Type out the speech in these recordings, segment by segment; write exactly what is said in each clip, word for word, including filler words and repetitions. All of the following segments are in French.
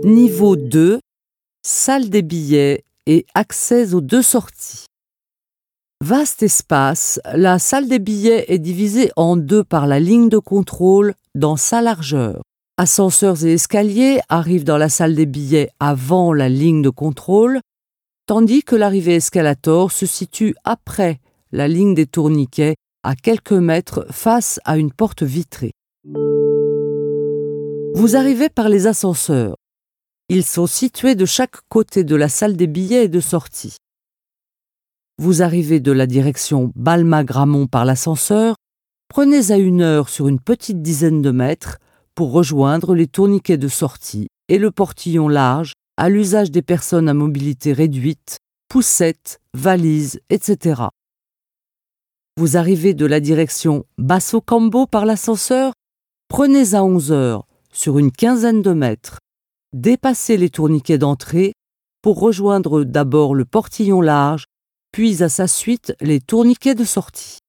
Niveau deux, salle des billets et accès aux deux sorties. Vaste espace, la salle des billets est divisée en deux par la ligne de contrôle dans sa largeur. Ascenseurs et escaliers arrivent dans la salle des billets avant la ligne de contrôle, tandis que l'arrivée escalator se situe après la ligne des tourniquets à quelques mètres face à une porte vitrée. Vous arrivez par les ascenseurs. Ils sont situés de chaque côté de la salle des billets et de sortie. Vous arrivez de la direction Balma-Gramont par l'ascenseur, prenez à une heure sur une petite dizaine de mètres pour rejoindre les tourniquets de sortie et le portillon large à l'usage des personnes à mobilité réduite, poussettes, valises, et cetera. Vous arrivez de la direction Basso-Cambo par l'ascenseur, prenez à onze heures sur une quinzaine de mètres, dépassez les tourniquets d'entrée pour rejoindre d'abord le portillon large, puis à sa suite les tourniquets de sortie.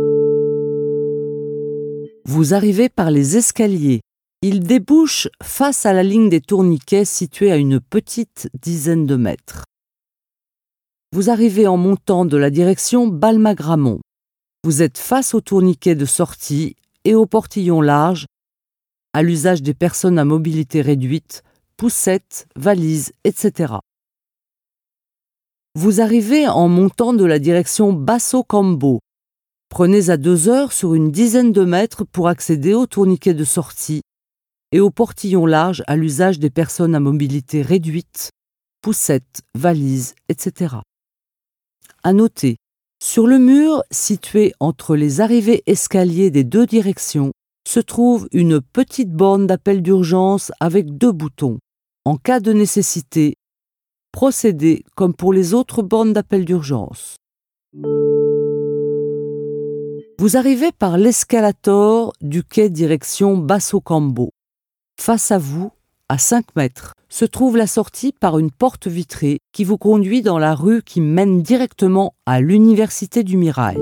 Vous arrivez par les escaliers. Ils débouchent face à la ligne des tourniquets située à une petite dizaine de mètres. Vous arrivez en montant de la direction Balma-Gramont. Vous êtes face au tourniquet de sortie et au portillon large, à l'usage des personnes à mobilité réduite, poussettes, valises, et cetera. Vous arrivez en montant de la direction Basso-Cambo. Prenez à deux heures sur une dizaine de mètres pour accéder au tourniquet de sortie et au portillon large à l'usage des personnes à mobilité réduite, poussettes, valises, et cetera. À noter, sur le mur situé entre les arrivées escaliers des deux directions se trouve une petite borne d'appel d'urgence avec deux boutons. En cas de nécessité, procédez comme pour les autres bornes d'appel d'urgence. Vous arrivez par l'escalator du quai direction Basso-Cambo. Face à vous, à cinq mètres, se trouve la sortie par une porte vitrée qui vous conduit dans la rue qui mène directement à l'Université du Mirail.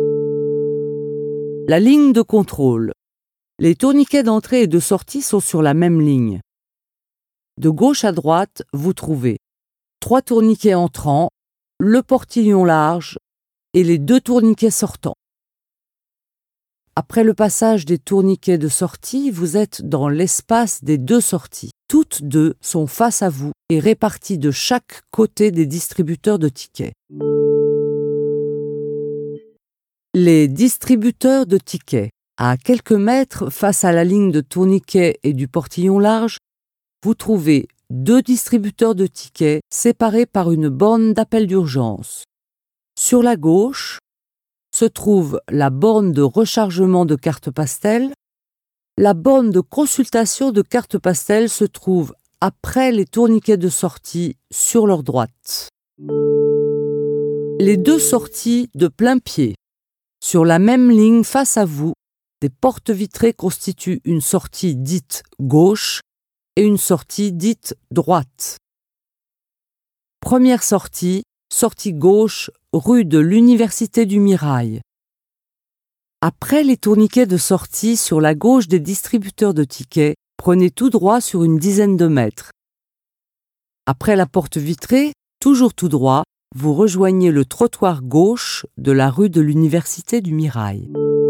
La ligne de contrôle. Les tourniquets d'entrée et de sortie sont sur la même ligne. De gauche à droite, vous trouvez trois tourniquets entrants, le portillon large et les deux tourniquets sortants. Après le passage des tourniquets de sortie, vous êtes dans l'espace des deux sorties. Toutes deux sont face à vous et réparties de chaque côté des distributeurs de tickets. Les distributeurs de tickets. À quelques mètres face à la ligne de tourniquets et du portillon large, vous trouvez deux distributeurs de tickets séparés par une borne d'appel d'urgence. Sur la gauche se trouve la borne de rechargement de cartes pastel. La borne de consultation de cartes pastel se trouve après les tourniquets de sortie sur leur droite. Les deux sorties de plein pied. Sur la même ligne face à vous, des portes vitrées constituent une sortie dite gauche et une sortie dite droite. Première sortie, sortie gauche, rue de l'Université du Mirail. Après les tourniquets de sortie sur la gauche des distributeurs de tickets, prenez tout droit sur une dizaine de mètres. Après la porte vitrée, toujours tout droit, vous rejoignez le trottoir gauche de la rue de l'Université du Mirail.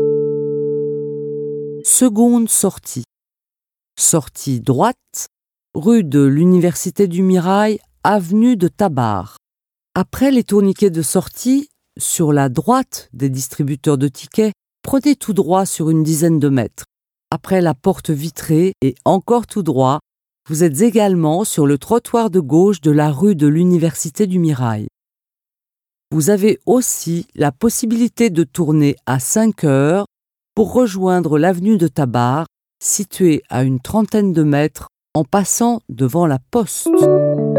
Seconde sortie. Sortie droite, rue de l'Université du Mirail, avenue de Tabar. Après les tourniquets de sortie, sur la droite des distributeurs de tickets, prenez tout droit sur une dizaine de mètres. Après la porte vitrée et encore tout droit, vous êtes également sur le trottoir de gauche de la rue de l'Université du Mirail. Vous avez aussi la possibilité de tourner à cinq heures pour rejoindre l'avenue de Tabar, située à une trentaine de mètres en passant devant la poste.